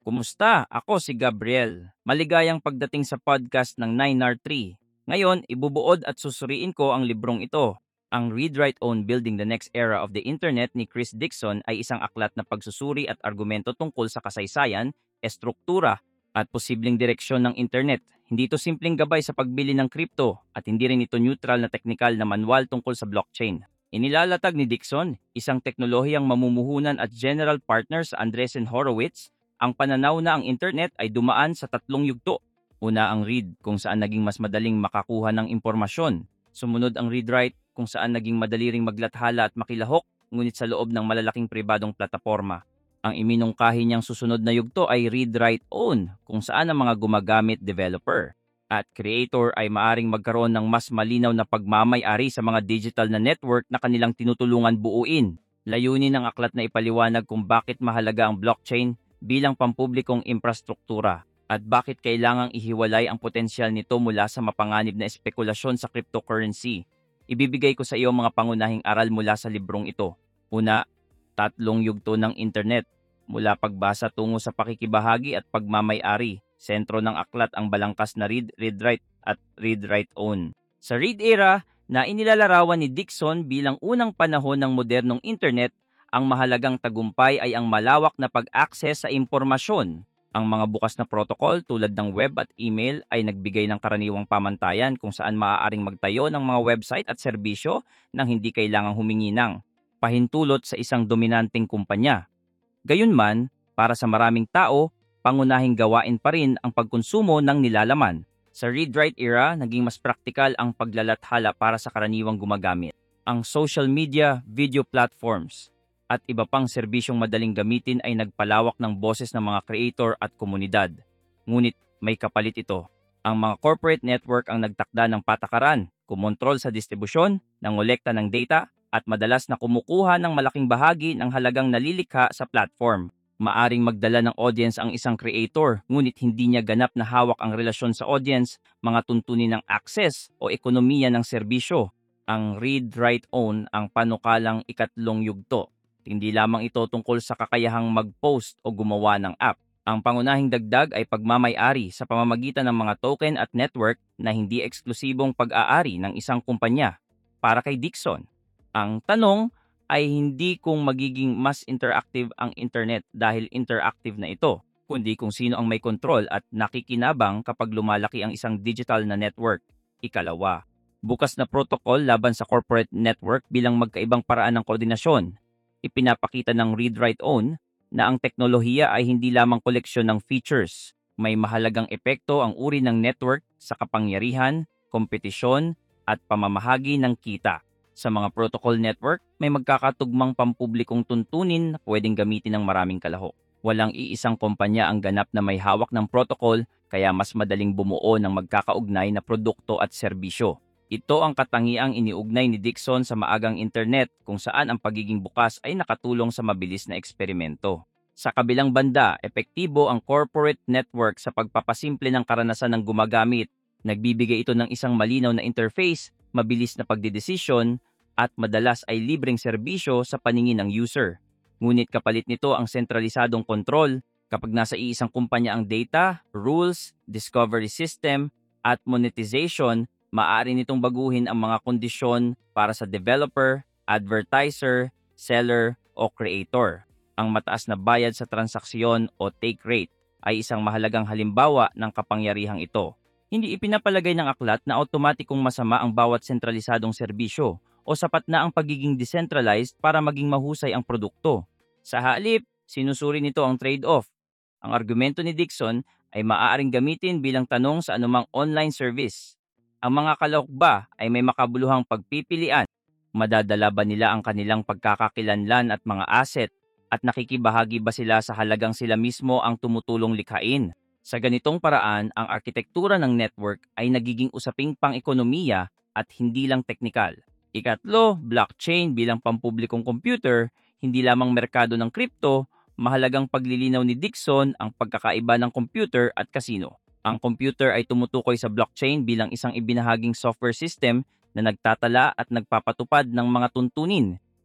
Kumusta? Ako si Gabriel. Maligayang pagdating sa podcast ng 9R3. Ngayon, ibubuod at susuriin ko ang librong ito. Ang Read Write Own Building the Next Era of the Internet ni Chris Dixon ay isang aklat na pagsusuri at argumento tungkol sa kasaysayan, estruktura, at posibleng direksyon ng internet. Hindi ito simpleng gabay sa pagbili ng kripto at hindi rin ito neutral na teknikal na manual tungkol sa blockchain. Inilalatag ni Dixon, isang teknolohiyang mamumuhunan at general partner sa Andreessen Horowitz, ang pananaw na ang internet ay dumaan sa tatlong yugto. Una ang read, kung saan naging mas madaling makakuha ng impormasyon. Sumunod ang read-write, kung saan naging madali ring maglathala at makilahok, ngunit sa loob ng malalaking pribadong plataporma. Ang iminungkahi niyang susunod na yugto ay read-write-own, kung saan ang mga gumagamit developer at creator ay maaring magkaroon ng mas malinaw na pagmamay-ari sa mga digital na network na kanilang tinutulungan buuin. Layunin ng aklat na ipaliwanag kung bakit mahalaga ang blockchain bilang pampublikong infrastruktura at bakit kailangang ihiwalay ang potensyal nito mula sa mapanganib na espekulasyon sa cryptocurrency. Ibibigay ko sa iyo mga pangunahing aral mula sa librong ito. Una, tatlong yugto ng internet. Mula pagbasa tungo sa pakikibahagi at pagmamay-ari. Sentro ng aklat ang balangkas na read, read-write at read-write-own. Sa read era na inilalarawan ni Dixon bilang unang panahon ng modernong internet, ang mahalagang tagumpay ay ang malawak na pag-access sa impormasyon. Ang mga bukas na protocol tulad ng web at email ay nagbigay ng karaniwang pamantayan kung saan maaaring magtayo ng mga website at serbisyo nang hindi kailangang humingi ng pahintulot sa isang dominanteng kumpanya. Gayunman, para sa maraming tao, pangunahing gawain pa rin ang pagkonsumo ng nilalaman. Sa read-write era, naging mas praktikal ang paglalathala para sa karaniwang gumagamit. Ang social media, video platforms, at iba pang serbisyong madaling gamitin ay nagpalawak ng boses ng mga creator at komunidad. Ngunit may kapalit ito. Ang mga corporate network ang nagtakda ng patakaran, kumontrol sa distribusyon, nangolekta ng data, at madalas na kumukuha ng malaking bahagi ng halagang nalilikha sa platform. Maaring magdala ng audience ang isang creator, ngunit hindi niya ganap na hawak ang relasyon sa audience, mga tuntunin ng access o ekonomiya ng serbisyo. Ang read, write, own ang panukalang ikatlong yugto. Hindi lamang ito tungkol sa kakayahang mag-post o gumawa ng app. Ang pangunahing dagdag ay pagmamay-ari sa pamamagitan ng mga token at network na hindi eksklusibong pag-aari ng isang kumpanya. Para kay Dixon, ang tanong ay hindi kung magiging mas interactive ang internet dahil interactive na ito, kundi kung sino ang may kontrol at nakikinabang kapag lumalaki ang isang digital na network. Ikalawa, bukas na protocol laban sa corporate network bilang magkaibang paraan ng koordinasyon. Ipinapakita ng read-write-own na ang teknolohiya ay hindi lamang koleksyon ng features. May mahalagang epekto ang uri ng network sa kapangyarihan, kompetisyon, at pamamahagi ng kita. Sa mga protocol network, may magkakatugmang pampublikong tuntunin na pwedeng gamitin ng maraming kalahok. Walang iisang kumpanya ang ganap na may hawak ng protocol, kaya mas madaling bumuo ng magkakaugnay na produkto at serbisyo. Ito ang katangiang iniugnay ni Dixon sa maagang internet kung saan ang pagiging bukas ay nakatulong sa mabilis na eksperimento. Sa kabilang banda, epektibo ang corporate network sa pagpapasimple ng karanasan ng gumagamit. Nagbibigay ito ng isang malinaw na interface, mabilis na pagdedesisyon, at madalas ay libreng serbisyo sa paningin ng user. Ngunit kapalit nito ang sentralisadong kontrol. Kapag nasa iisang kumpanya ang data, rules, discovery system, at monetization, maaari nitong baguhin ang mga kondisyon para sa developer, advertiser, seller, o creator. Ang mataas na bayad sa transaksyon o take rate ay isang mahalagang halimbawa ng kapangyarihang ito. Hindi ipinapalagay ng aklat na automatikong masama ang bawat sentralisadong serbisyo o sapat na ang pagiging decentralized para maging mahusay ang produkto. Sa halip, sinusuri nito ang trade-off. Ang argumento ni Dixon ay maaaring gamitin bilang tanong sa anumang online service. Ang mga kalahok ba ay may makabuluhang pagpipilian? Madadala ba nila ang kanilang pagkakakilanlan at mga asset? At nakikibahagi ba sila sa halagang sila mismo ang tumutulong likhain? Sa ganitong paraan, ang arkitektura ng network ay nagiging usaping pang-ekonomiya at hindi lang teknikal. Ikatlo, blockchain bilang pampublikong computer, hindi lamang merkado ng kripto, mahalagang paglilinaw ni Dixon ang pagkakaiba ng computer at casino. Ang computer ay tumutukoy sa blockchain bilang isang ibinahaging software system na nagtatala at nagpapatupad ng mga tuntunin.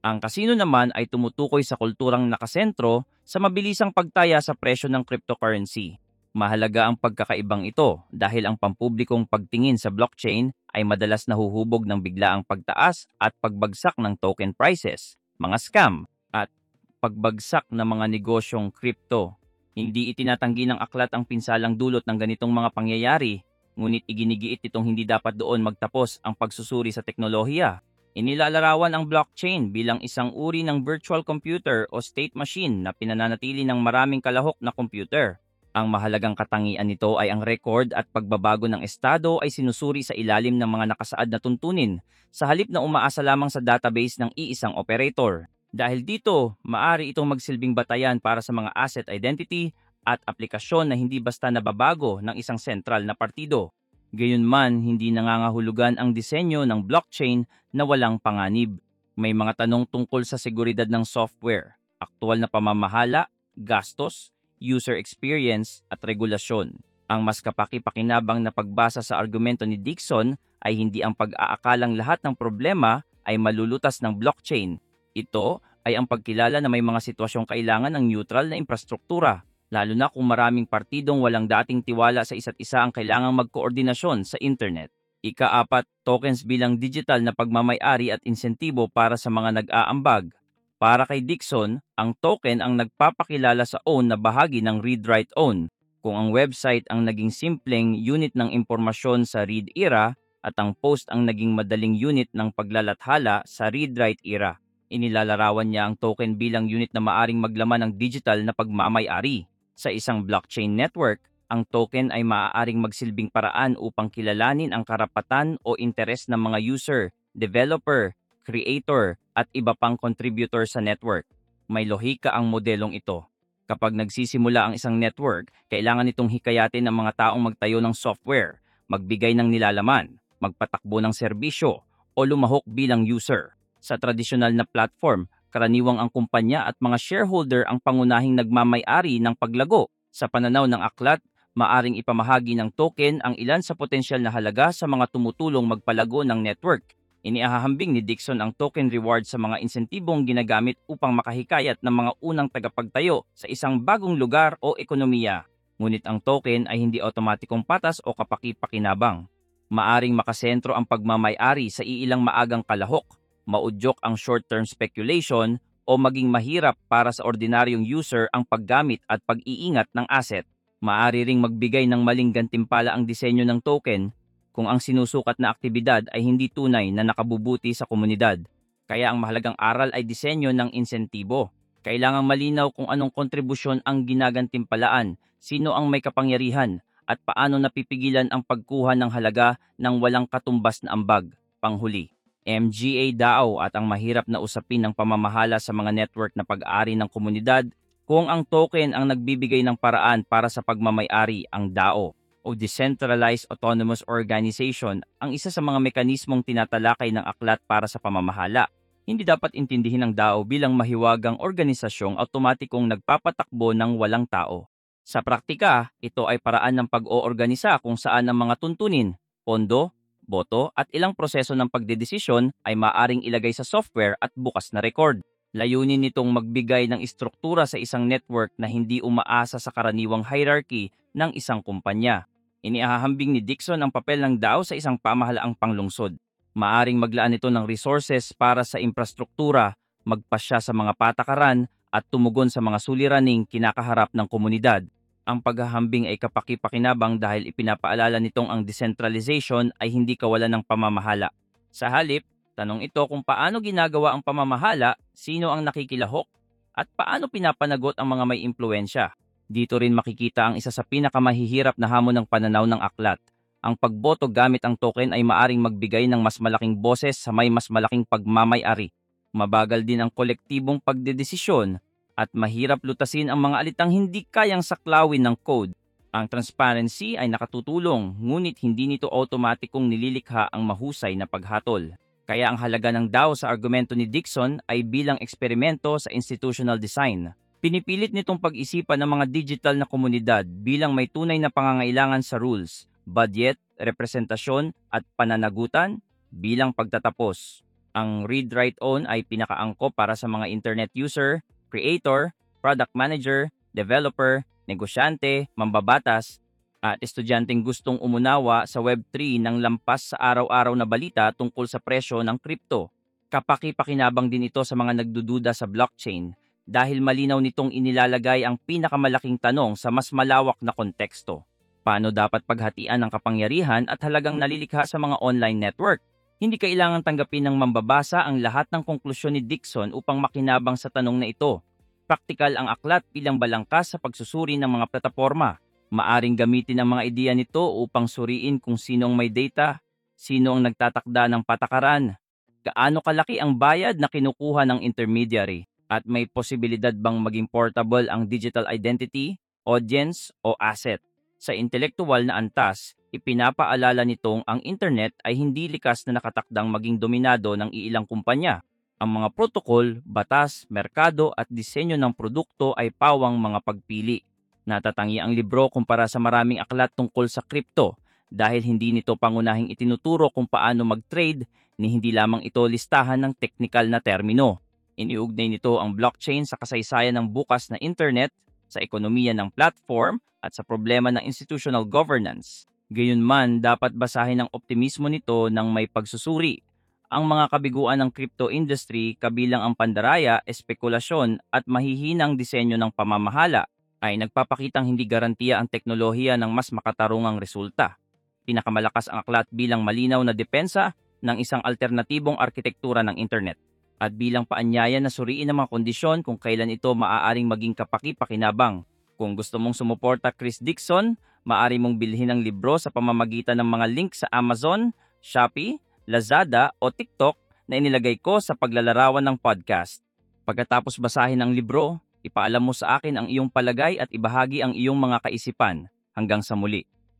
Ang kasino naman ay tumutukoy sa kulturang nakasentro sa mabilisang pagtaya sa presyo ng cryptocurrency. Mahalaga ang pagkakaibang ito dahil ang pampublikong pagtingin sa blockchain ay madalas nahuhubog ng biglaang pagtaas at pagbagsak ng token prices, mga scam, at pagbagsak ng mga negosyong crypto. Hindi itinatanggi ng aklat ang pinsalang dulot ng ganitong mga pangyayari, ngunit iginigiit itong hindi dapat doon magtapos ang pagsusuri sa teknolohiya. Inilalarawan ang blockchain bilang isang uri ng virtual computer o state machine na pinananatili ng maraming kalahok na computer. Ang mahalagang katangian nito ay ang record at pagbabago ng estado ay sinusuri sa ilalim ng mga nakasaad na tuntunin sa halip na umaasa lamang sa database ng iisang operator. Dahil dito, maari itong magsilbing batayan para sa mga asset identity at aplikasyon na hindi basta nababago ng isang sentral na partido. Gayunman, hindi nangangahulugan ang disenyo ng blockchain na walang panganib. May mga tanong tungkol sa seguridad ng software, aktual na pamamahala, gastos, user experience at regulasyon. Ang mas kapaki-pakinabang na pagbasa sa argumento ni Dixon ay hindi ang pag-aakalang lahat ng problema ay malulutas ng blockchain. Ito ay ang pagkilala na may mga sitwasyong kailangan ng neutral na infrastruktura, lalo na kung maraming partidong walang dating tiwala sa isa't isa ang kailangang magkoordinasyon sa internet. Ika-4, tokens bilang digital na pagmamay-ari at insentibo para sa mga nag-aambag. Para kay Dixon, ang token ang nagpapakilala sa own na bahagi ng read-write-own. Kung ang website ang naging simpleng unit ng impormasyon sa read era at ang post ang naging madaling unit ng paglalathala sa read-write era. Inilalarawan niya ang token bilang unit na maaring maglaman ng digital na pagmamay-ari. Sa isang blockchain network, ang token ay maaaring magsilbing paraan upang kilalanin ang karapatan o interes ng mga user, developer, creator, at iba pang contributor sa network. May lohika ang modelong ito. Kapag nagsisimula ang isang network, kailangan itong hikayatin ng mga taong magtayo ng software, magbigay ng nilalaman, magpatakbo ng serbisyo, o lumahok bilang user. Sa tradisyonal na platform, karaniwang ang kumpanya at mga shareholder ang pangunahing nagmamay-ari ng paglago. Sa pananaw ng aklat, maaring ipamahagi ng token ang ilan sa potensyal na halaga sa mga tumutulong magpalago ng network. Iniahahambing ni Dixon ang token reward sa mga insentibong ginagamit upang makahikayat ng mga unang tagapagtayo sa isang bagong lugar o ekonomiya. Ngunit ang token ay hindi otomatikong patas o kapaki-pakinabang. Maaring makasentro ang pagmamay-ari sa iilang maagang kalahok, maudyok ang short-term speculation, o maging mahirap para sa ordinaryong user ang paggamit at pag-iingat ng asset. Maari ring magbigay ng maling gantimpala ang disenyo ng token kung ang sinusukat na aktibidad ay hindi tunay na nakabubuti sa komunidad. Kaya ang mahalagang aral ay disenyo ng insentibo. Kailangang malinaw kung anong kontribusyon ang ginagantimpalaan, sino ang may kapangyarihan, at paano napipigilan ang pagkuha ng halaga ng walang katumbas na ambag. Panghuli, MGA DAO at ang mahirap na usapin ng pamamahala sa mga network na pag-aari ng komunidad kung ang token ang nagbibigay ng paraan para sa pagmamay-ari ang DAO o Decentralized Autonomous Organization ang isa sa mga mekanismong tinatalakay ng aklat para sa pamamahala. Hindi dapat intindihin ang DAO bilang mahiwagang organisasyong automatikong nagpapatakbo ng walang tao. Sa praktika, ito ay paraan ng pag-oorganisa kung saan ang mga tuntunin, pondo, boto at ilang proseso ng pagdedesisyon ay maaring ilagay sa software at bukas na record. Layunin nitong magbigay ng istruktura sa isang network na hindi umaasa sa karaniwang hierarchy ng isang kumpanya. Iniahahambing ni Dixon ang papel ng DAO sa isang pamahalaang panglungsod. Maaring maglaan ito ng resources para sa infrastruktura, magpasya sa mga patakaran, at tumugon sa mga suliraning kinakaharap ng komunidad. Ang paghahambing ay kapaki-pakinabang dahil ipinapaalala nitong ang decentralization ay hindi kawalan ng pamamahala. Sa halip, tanong ito kung paano ginagawa ang pamamahala, sino ang nakikilahok, at paano pinapanagot ang mga may impluensya. Dito rin makikita ang isa sa pinakamahihirap na hamon ng pananaw ng aklat. Ang pagboto gamit ang token ay maaring magbigay ng mas malaking boses sa may mas malaking pagmamay-ari. Mabagal din ang kolektibong pagdedesisyon at mahirap lutasin ang mga alitang hindi kayang saklawin ng code. Ang transparency ay nakatutulong, ngunit hindi nito automatikong nililikha ang mahusay na paghatol. Kaya ang halaga ng DAO sa argumento ni Dixon ay bilang eksperimento sa institutional design. Pinipilit nitong pag-isipan ng mga digital na komunidad bilang may tunay na pangangailangan sa rules, budget, representasyon at pananagutan bilang pagtatapos. Ang Read Write Own ay pinakaangkop para sa mga internet user, creator, product manager, developer, negosyante, mambabatas, at estudyanteng gustong umunawa sa Web3 ng lampas sa araw-araw na balita tungkol sa presyo ng crypto. Kapaki-pakinabang din ito sa mga nagdududa sa blockchain dahil malinaw nitong inilalagay ang pinakamalaking tanong sa mas malawak na konteksto. Paano dapat paghatian ang kapangyarihan at halagang nalilikha sa mga online network? Hindi kailangang tanggapin ng mambabasa ang lahat ng konklusyon ni Dixon upang makinabang sa tanong na ito. Praktikal ang aklat bilang balangkas sa pagsusuri ng mga plataporma. Maaring gamitin ang mga ideya nito upang suriin kung sino ang may data, sino ang nagtatakda ng patakaran, gaano kalaki ang bayad na kinukuha ng intermediary, at may posibilidad bang maging portable ang digital identity, audience o asset. Sa intelektuwal na antas, ipinapaalala nitong ang internet ay hindi likas na nakatakdang maging dominado ng iilang kumpanya. Ang mga protokol, batas, merkado at disenyo ng produkto ay pawang mga pagpili. Natatangi ang libro kumpara sa maraming aklat tungkol sa crypto dahil hindi nito pangunahing itinuturo kung paano mag-trade ni hindi lamang ito listahan ng teknikal na termino. Iniugnay nito ang blockchain sa kasaysayan ng bukas na internet, sa ekonomiya ng platform at sa problema ng institutional governance. Gayunman, dapat basahin ang optimismo nito ng may pagsusuri. Ang mga kabiguan ng crypto industry kabilang ang pandaraya, espekulasyon at mahihinang disenyo ng pamamahala ay nagpapakitang hindi garantiya ang teknolohiya ng mas makatarungang resulta. Pinakamalakas ang aklat bilang malinaw na depensa ng isang alternatibong arkitektura ng internet at bilang paanyaya na suriin ang mga kondisyon kung kailan ito maaaring maging kapaki-pakinabang. Kung gusto mong sumuporta Chris Dixon, maaari mong bilhin ang libro sa pamamagitan ng mga link sa Amazon, Shopee, Lazada o TikTok na inilagay ko sa paglalarawan ng podcast. Pagkatapos basahin ang libro, ipaalam mo sa akin ang iyong palagay at ibahagi ang iyong mga kaisipan. Hanggang sa muli.